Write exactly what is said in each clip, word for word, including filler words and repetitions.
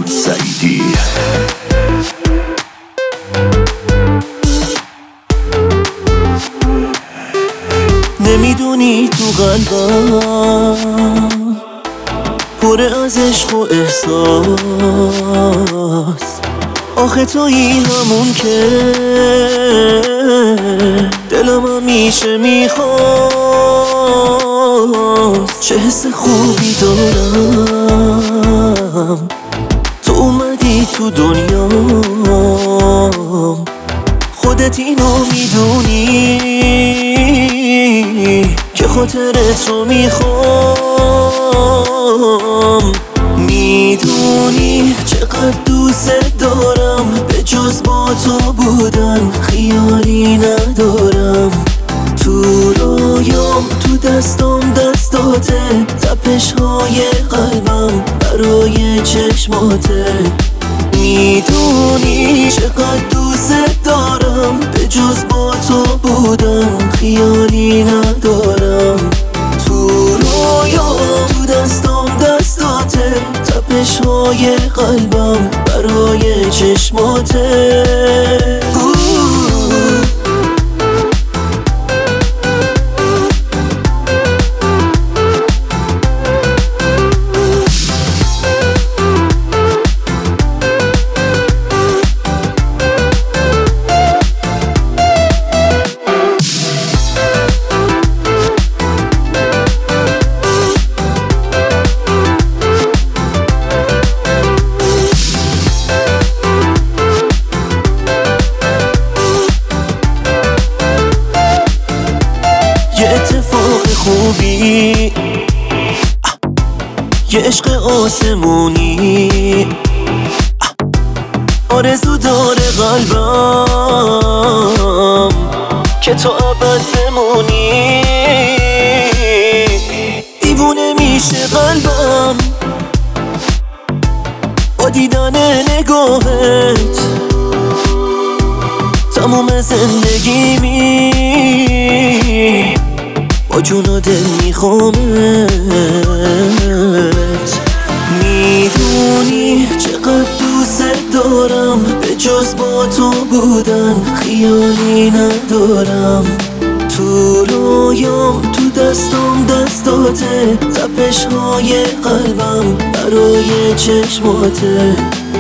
مسعود سعیدی. نمیدونی تو قلبم پر از عشق و احساس، آخه تویی همون که دلم همیشه میخواست. چه حس خوبی دارم تو اومدی تو دنیام، خودت اینو میدونی که خاطرت رو میخوام. میدونی چقدر دوست دارم، به جز با تو بودن خیالی ندارم. تو رویام تو دستام دستاته، تپش های قلبم برای چشماته. میدونی چقدر دوست دارم، به جز با تو بودن خیالی ندارم. تو رویام تو دستام دستاته، تپش های قلبم برای چشماته. اتفاق خوبی، یه عشق آسمونی، آرزو داره قلبم که تو ابد بمونی. دیوونه میشه قلبم با دیدن نگاهت، تموم زندگیمی با جون و دل میخوامت. میدونی چقدر دوست دارم، به جز با تو بودن خیالی ندارم. تو رویام تو دستام دستاته، تپش های قلبم برای چشماته.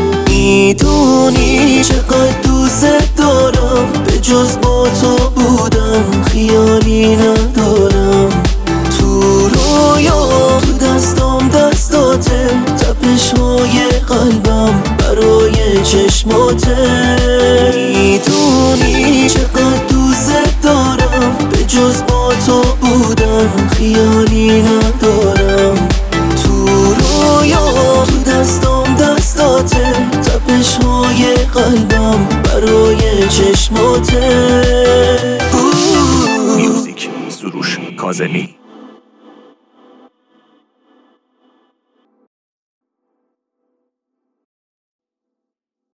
میدونی چقدر دوست دارم، به جز با تو بودن خیالی ندارم. تو رویام تو دستام دستاته، تپش های قلبم برای چشماته. میدونی چقدر دوست دارم، به جز با تو بودن خیالی ندارم. تو رویام تو دستام دستاته، تپش های قلبم برای چشماته. میوزیک سروش کاظمی.